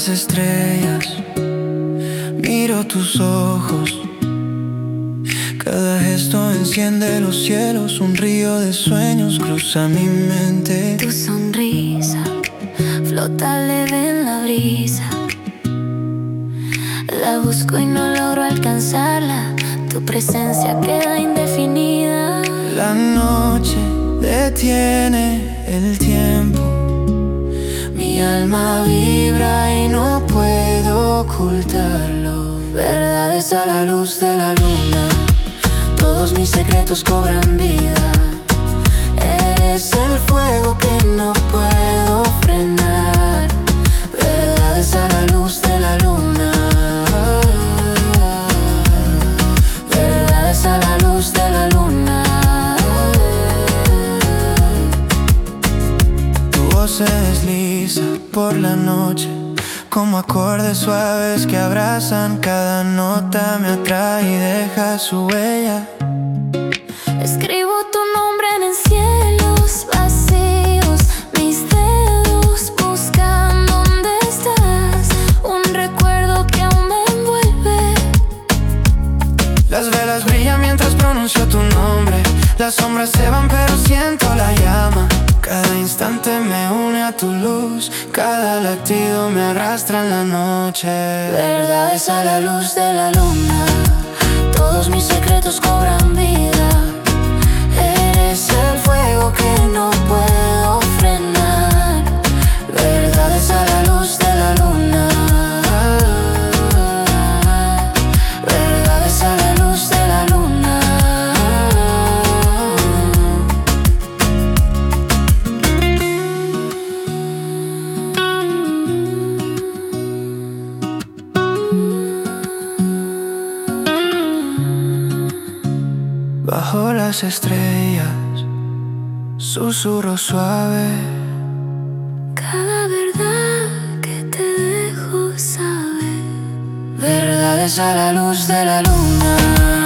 las estrellas, miro tus ojos. Cada gesto enciende los cielos, un río de sueños cruza mi mente. Tu sonrisa flota leve en la brisa. La busco y no logro alcanzarla. Tu presencia queda indefinida. La noche detiene el tiempo. Mi alma vibra y no puedo ocultarlo. Verdades a la luz de la luna. Todos mis secretos cobran vida. Eres el fuego que no puedo frenar. Verdades a la luz de la luna. Verdades a la luz de la luna. Tu voz se desliza por la noche como acordes suaves que abrazan. Cada nota me atrae y deja su huella. Escribo tu nombre en cielos vacíos. Mis dedos buscan dónde estás. Un recuerdo que aún me envuelve. Las velas brillan mientras pronuncio tu nombre. Las sombras se van pero siento la llama. Cada instante me une a tu luz. Cada latido me arrastra en la noche. Verdades a la luz de la luna. Todos mis secretos cobran vida. Eres el fuego que no puedo frenar. Verdades a la luz de la luna. Verdades a la luz de la luna. Bajo las estrellas, susurro suave. Cada verdad que te dejo saber. Verdades a la luz de la luna.